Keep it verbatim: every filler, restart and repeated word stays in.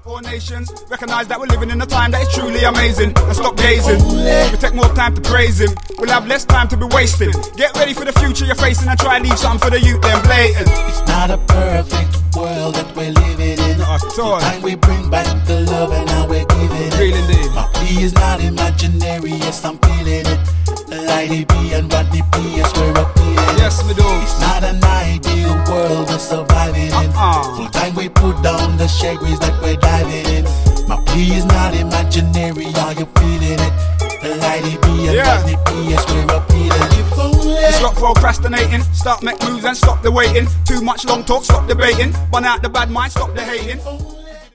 four nations. Recognize that we're living in a time that is truly amazing. And stop gazing. We take more time to praise him. We'll have less time to be wasting. Get ready for the future you're facing and try and leave something for the youth then blatant. It's not a perfect world that we're living in. The time we bring back the love and now we're giving it. Real indeed. My plea is not imaginary, yes I'm feeling it. Lady B and Rodney P, yes we're appealing. Yes me do. It's not an ideal world we're surviving in. Uh-uh. Full time we put down the shagries that we're diving in. My plea is not imaginary, are you feeling it? Lady B and Yeah. Rodney P, yes we're appealing. If only Stop procrastinating, start make moves and stop the waiting. Too much long talk, stop debating. Burn out the bad mind, stop the hating.